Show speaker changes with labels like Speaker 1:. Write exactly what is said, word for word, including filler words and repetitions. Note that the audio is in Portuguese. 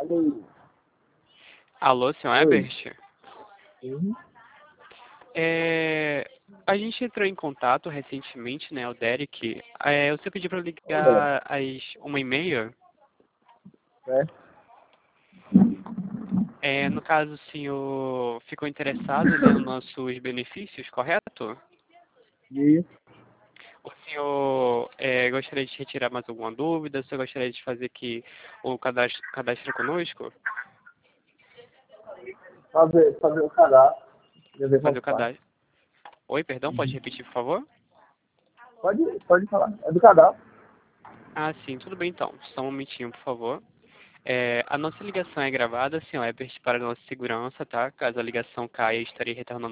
Speaker 1: Alô?
Speaker 2: Alô, senhor
Speaker 1: Oi.
Speaker 2: Ebert?
Speaker 1: Sim.
Speaker 2: É, a gente entrou em contato recentemente, né, o Derek. É, você pediu para eu
Speaker 1: Olha,
Speaker 2: ligar às uma e meia.
Speaker 1: certo?
Speaker 2: É, no caso, o senhor ficou interessado, né, nos nossos benefícios, correto?
Speaker 1: Isso.
Speaker 2: O senhor é, gostaria de retirar mais alguma dúvida? O senhor gostaria de fazer aqui o cadastro, cadastro conosco?
Speaker 1: Fazer, fazer o cadastro. Quer ver
Speaker 2: Fazer
Speaker 1: como
Speaker 2: o
Speaker 1: faz.
Speaker 2: cadastro. Oi, perdão, pode repetir, por favor?
Speaker 1: Pode, pode falar. É do cadastro.
Speaker 2: Ah, sim, tudo bem então. Só um momentinho, por favor. É, a nossa ligação é gravada, senhor Ebert, para a nossa segurança, tá? Caso a ligação caia, estarei retornando